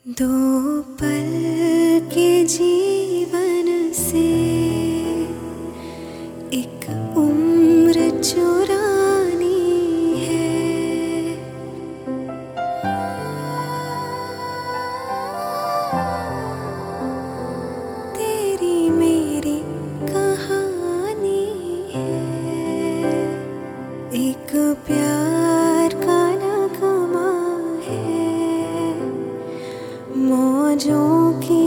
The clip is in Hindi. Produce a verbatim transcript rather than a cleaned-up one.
दो पल के जीवन से एक उम्र चुरानी है। तेरी मेरी कहानी है, एक प्यार का नगमा है, मौजों की